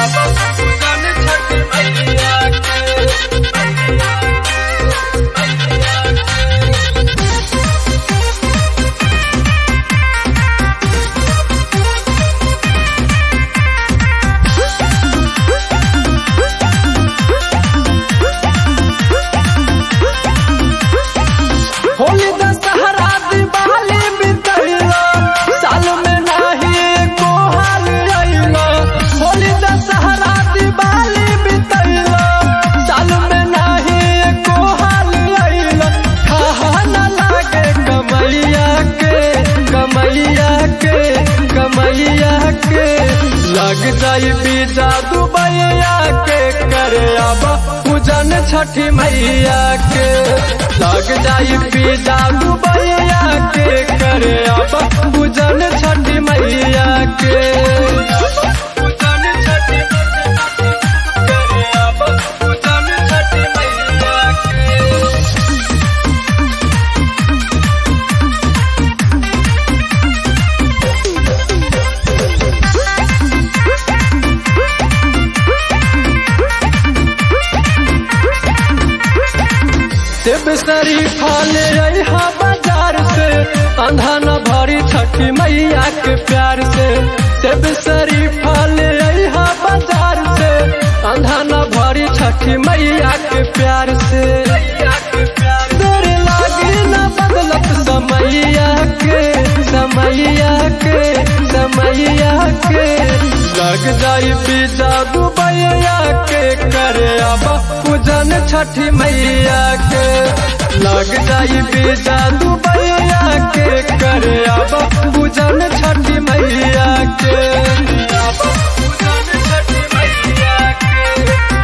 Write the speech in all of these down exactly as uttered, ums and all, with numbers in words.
लग जाई बीजा दुबैया के करे अब पूजन छठी मैया के। लग जाई बीजा दुबैया के करे अब पूजन छठी मैया के। पूजन छठी करे अब पूजन छठी मैया के। सेब शरीफा ले अइहा बाजार से अंधा न भरी छठी मैया के प्यार से। सेब शरीफा ले अइहा बाजार से अंधा न भरी छठी मैया के प्यार से। देर लागी न बदलत समैया के समैया के समैया के। लग जाई बीजा दुबैया के करे अब पूजन छठी मैया के। लग जाई बीजा दुबैया के करे अब पूजन छठी मैया के। पूजन छठी मैया के।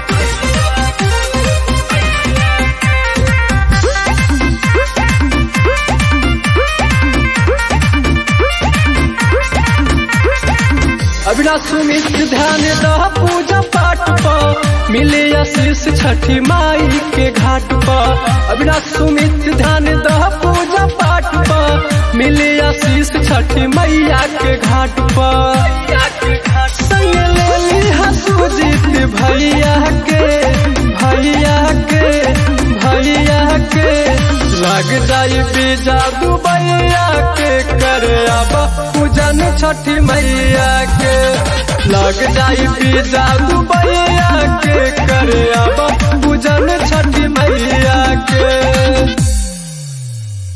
अविनाश सुमित ध्यान दह पूजा पाठ पर मिले आशीष छठी माई के घाट पर। अविनाश सुमित ध्यान दह पूजा पाठ पर मिले आशीष छठी मैया के घाट पर। संग ले ली सुजीत भैया के भैया के भैया के। लग जाई बीजा दुबैया के करे अब पूजन छठी मैया के। लग जाई बीजा दुबैया के करे अब पूजन छठी मैया के।